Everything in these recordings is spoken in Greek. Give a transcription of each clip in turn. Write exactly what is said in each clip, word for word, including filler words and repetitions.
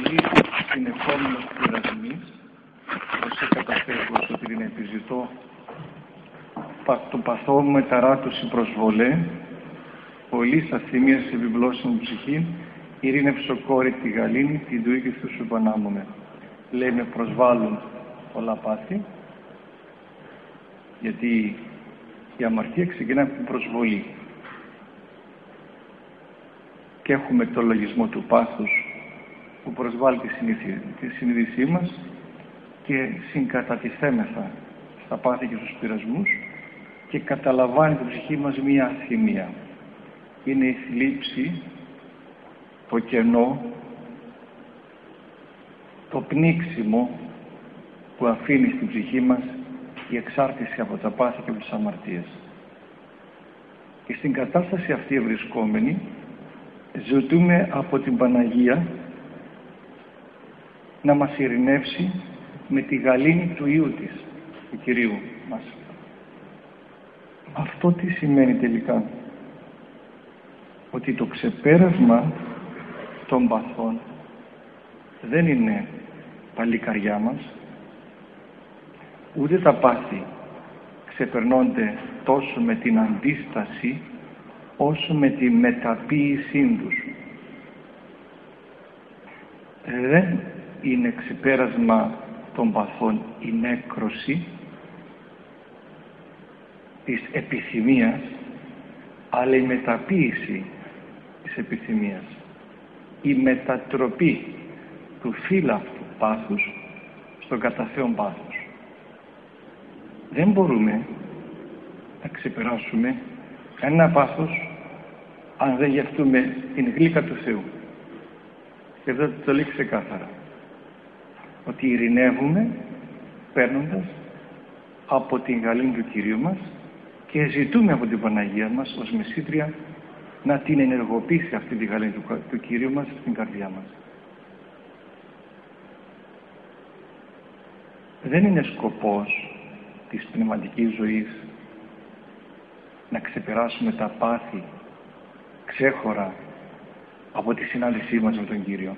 πολλοί συνεχόμενος πειρασμής, ως εκαταφεύγω στο την επιζητώ, το παθώ μου μεταράτωση προσβολέ, πολλής ασθημίας επιπλώσεων ψυχή, ειρήνευσο κόρη τη γαλήνη, την του οίκη σου επανάμωνε. Λέει με προσβάλλουν πολλά πάθη, γιατί η αμαρτία ξεκινά από την προσβολή. Και έχουμε το λογισμό του πάθους που προσβάλλει τη, συνείδηση, τη συνείδησή μας και συγκατατιθέμεθα στα πάθη και στους πειρασμούς και καταλαμβάνει την ψυχή μας μία ασθημία. Είναι η θλίψη, το κενό, το πνίξιμο που αφήνει στην ψυχή μας η εξάρτηση από τα πάθη και από τις αμαρτίες. Και στην κατάσταση αυτή ευρισκόμενη ζητούμε από την Παναγία να μας ειρηνεύσει με τη γαλήνη του Υιού της, του Κυρίου μας. Αυτό τι σημαίνει τελικά? Ότι το ξεπέρασμα των παθών δεν είναι παλικαριά μας, ούτε τα πάθη ξεπερνώνται τόσο με την αντίσταση όσο με τη μεταποίησή τους. Δεν είναι ξεπέρασμα των παθών η νέκρωση της επιθυμίας, αλλά η μεταποίηση της επιθυμίας, η μετατροπή του φύλαυτου πάθους στον κατά Θεόν πάθος. Δεν μπορούμε να ξεπεράσουμε κανένα πάθος αν δεν γευτούμε την γλύκα του Θεού. Και εδώ το λέει ξεκάθαρα, ότι ειρηνεύουμε παίρνοντας από την γαλήνη του Κυρίου μας και ζητούμε από την Παναγία μας ως μεσήτρια να την ενεργοποιήσει αυτή τη γαλήνη του, του Κυρίου μας στην καρδιά μας. Δεν είναι σκοπός της πνευματικής ζωής να ξεπεράσουμε τα πάθη ξέχωρα από τη συνάντησή μας με τον Κύριο.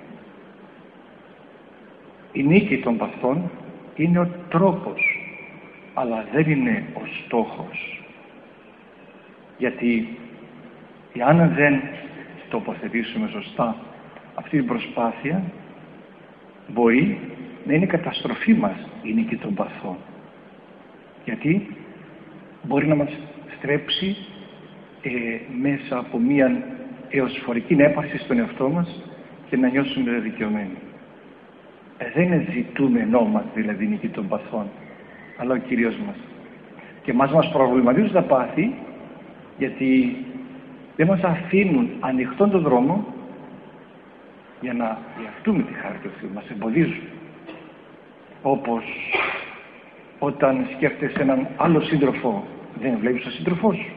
Η νίκη των παθών είναι ο τρόπος, αλλά δεν είναι ο στόχος. Γιατί αν δεν τοποθετήσουμε σωστά αυτή την προσπάθεια, μπορεί να είναι καταστροφή μας η νίκη των παθών. Γιατί μπορεί να μας στρέψει ε, μέσα από μία εωσφορική έπαρση στον εαυτό μας και να νιώσουμε δικαιωμένοι. Ε, δεν είναι ζητούμενό μας δηλαδή η νίκη των παθών, αλλά ο Κύριος μας. Και μας μας προβληματίζουν τα πάθη, γιατί δεν μας αφήνουν ανοιχτόν τον δρόμο για να διαχτούμε τη χάρη του Θεού, μας εμποδίζουν. Όπως όταν σκέφτεσαι έναν άλλο σύντροφο, δεν βλέπεις τον σύντροφό σου.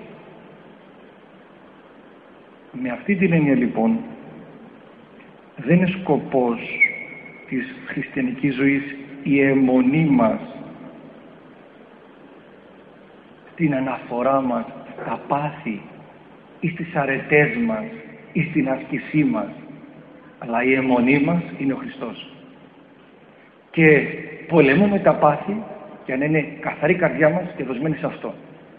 Με αυτή την έννοια λοιπόν δεν είναι σκοπός της χριστιανικής ζωής η αιμονή μας στην αναφορά μας στα πάθη ή στις αρετές μας ή στην άσκησή μας, αλλά η αιμονή μας είναι ο Χριστός. Και πολεμούμε τα πάθη για να είναι καθαρή καρδιά μας και δοσμένη σε αυτό.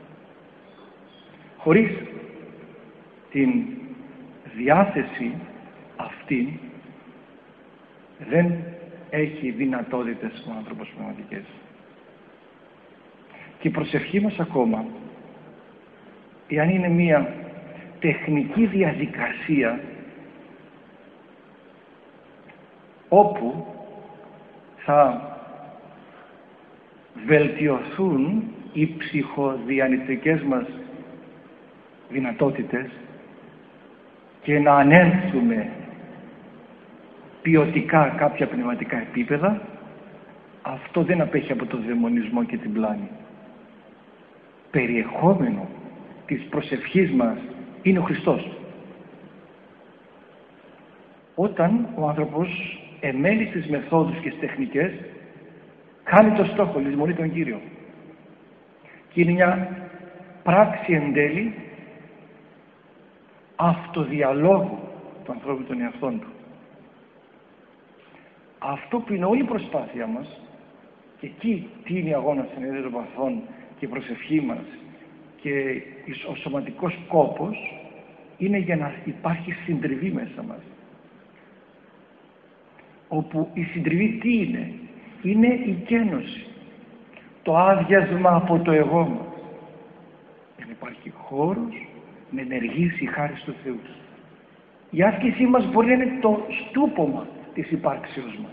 Χωρίς την διάθεση αυτή δεν έχει δυνατότητες ο άνθρωπος πνευματικές. Και η προσευχή μας ακόμα, εάν είναι μία τεχνική διαδικασία όπου θα βελτιωθούν οι ψυχοδιανυτικές μας δυνατότητες και να ανέλθουμε ποιοτικά κάποια πνευματικά επίπεδα, αυτό δεν απέχει από τον δαιμονισμό και την πλάνη. Περιεχόμενο της προσευχής μας είναι ο Χριστός. Όταν ο άνθρωπος εμένει στις μεθόδους και στις τεχνικές, κάνει το στόχο, λησμονεί τον Κύριο. Και είναι μια πράξη εν τέλει αυτοδιαλόγου του ανθρώπου των εαυτών του. Αυτό που είναι όλη η προσπάθεια μας, και εκεί τίνει αγώνα στην ενέργεια των παθών και η προσευχή μας και ο σωματικός κόπος, είναι για να υπάρχει συντριβή μέσα μας. Όπου η συντριβή τι είναι? Είναι η κένωση, το άδειασμα από το εγώ μας, για να υπάρχει χώρος να ενεργήσει η χάρη του Θεού. Η άσκησή μας μπορεί να είναι το στούπομα της υπάρξεως μας.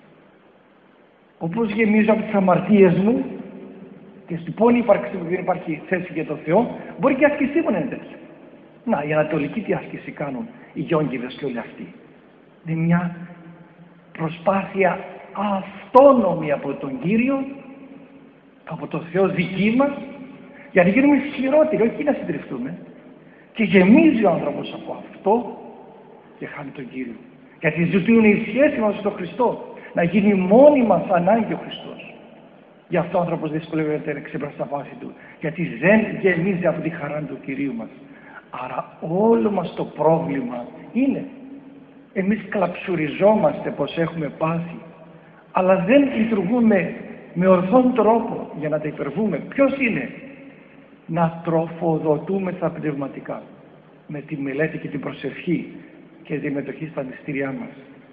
Όπως γεμίζω από τις αμαρτίες μου και στην πόλη ύπαρξη μου δεν υπάρχει θέση για τον Θεό, μπορεί και η άσκησή μου να είναι τέτοια. Να, η ανατολική τι άσκηση κάνουν οι γιόγκηδες και όλοι αυτοί? Είναι μια προσπάθεια αυτόνομη από τον Κύριο, από τον Θεό δική μας, για να γίνουμε ισχυρότεροι, όχι να συντριφτούμε. Και γεμίζει ο άνθρωπος από αυτό και χάνει τον Κύριο. Γιατί ζητούν η σχέση μας στον Χριστό, να γίνει μόνη μας ανάγκη ο Χριστός. Γι' αυτό ο άνθρωπος δυσκολεύεται να ξεπεράσει τα πάθη του, γιατί δεν γεμίζει από τη χαρά του Κυρίου μας. Άρα όλο μας το πρόβλημα είναι, εμείς κλαψουριζόμαστε πως έχουμε πάθη, αλλά δεν λειτουργούμε με ορθόν τρόπο για να τα υπερβούμε. Ποιος είναι? Να τροφοδοτούμε τα πνευματικά με τη μελέτη και την προσευχή και τη συμμετοχή στα μυστήριά μας.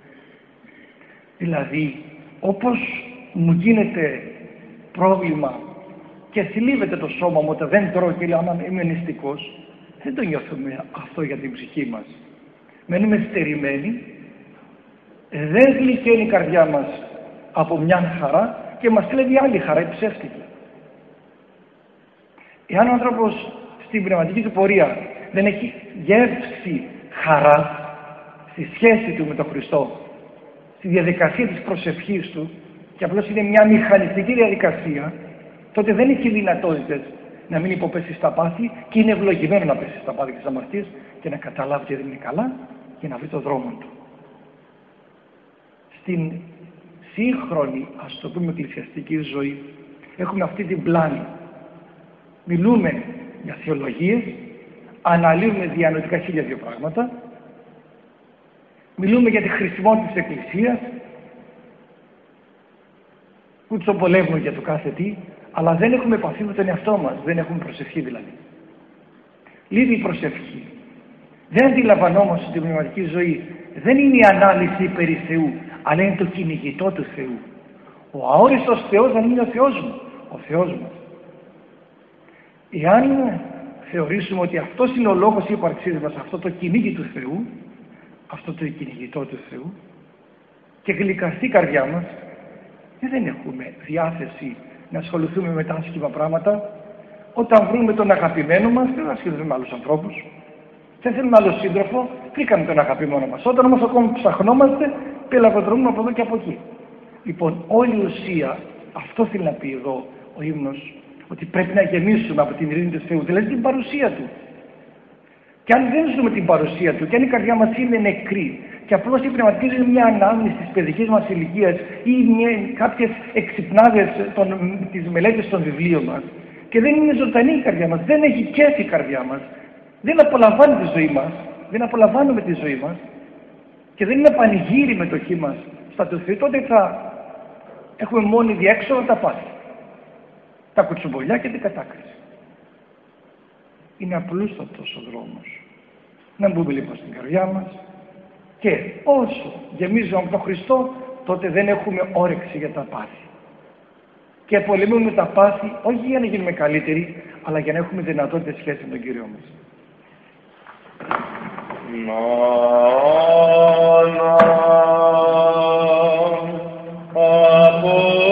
Δηλαδή, όπως μου γίνεται πρόβλημα και θλίβεται το σώμα μου όταν δεν τρώω και λέω άμα είμαι νηστικός, δεν το νιώθουμε αυτό για την ψυχή μας. Μένουμε στερημένοι, δεν γλυκαίνει η καρδιά μας από μια χαρά και μας κλέβει άλλη χαρά, η ψεύτικη. Εάν ο άνθρωπος στην πνευματική του πορεία δεν έχει γεύση χαρά στη σχέση του με τον Χριστό, στη διαδικασία της προσευχής του, και απλώς είναι μια μηχανιστική διαδικασία, τότε δεν έχει δυνατότητες να μην υποπέσει στα πάθη και είναι ευλογημένο να πέσει στα πάθη και στις αμαρτίες και να καταλάβει ότι δεν είναι καλά και να βρει το δρόμο του. Στην σύγχρονη, ας το πούμε, εκκλησιαστική ζωή έχουμε αυτή την πλάνη. Μιλούμε για θεολογίες, αναλύουμε διανοητικά χίλια δύο πράγματα, μιλούμε για τη χρησιμότητα της Εκκλησίας, που τσομπολεύουμε για το κάθε τι, αλλά δεν έχουμε επαφή με τον εαυτό μας, δεν έχουμε προσευχή δηλαδή. Λείπει η προσευχή. Δεν αντιλαμβανόμαστε την πνευματική ζωή. Δεν είναι η ανάλυση περί Θεού, αλλά είναι το κυνηγητό του Θεού. Ο αόριστος Θεός δεν είναι ο Θεός μου, ο Θεός μας. Εάν θεωρήσουμε ότι αυτός είναι ο λόγος ύπαρξής μας, αυτό το κυνήγι του Θεού, αυτό το κυνηγητό του Θεού, και γλυκαστεί η καρδιά μας, δεν έχουμε διάθεση να ασχοληθούμε με τα άσχημα πράγματα. Όταν βρούμε τον αγαπημένο μας, δεν ασχοληθούμε με άλλους ανθρώπους. Δεν θέλουμε άλλο σύντροφο, βρήκαμε τον αγαπημένο μας. Όταν όμως ακόμα ψαχνόμαστε, πελαγοδρομούμε από εδώ και από εκεί. Λοιπόν, όλη η ουσία, αυτό θέλει να πει εδώ ο ύμνος, ότι πρέπει να γεμίσουμε από την ειρήνη του Θεού, δηλαδή την παρουσία Του. Και αν δεν ζούμε την παρουσία Του, και αν η καρδιά μας είναι νεκρή, και απλώς η πνευματική ζωή είναι μια ανάμνηση της παιδικής μας ηλικίας ή μια, κάποιες εξυπνάδες της μελέτης των βιβλίων μας, και δεν είναι ζωντανή η καρδιά μας, δεν έχει κέφι η καρδιά μας, δεν απολαμβάνει τη ζωή μας, δεν απολαμβάνουμε τη ζωή μας και δεν είναι πανηγύρι η μετοχή μας στα του Θεού, τότε θα έχουμε μόνη διέξοδο τα πάθη, τα κουτσομπολιά και την κατάκριση. Είναι απλούστατος ο δρόμος. Να μπούμε λοιπόν στην καρδιά μας και όσο γεμίζουμε από τον Χριστό, τότε δεν έχουμε όρεξη για τα πάθη. Και πολεμούμε τα πάθη όχι για να γίνουμε καλύτεροι, αλλά για να έχουμε δυνατότητες σχέση με τον Κύριο μας. Να, να, από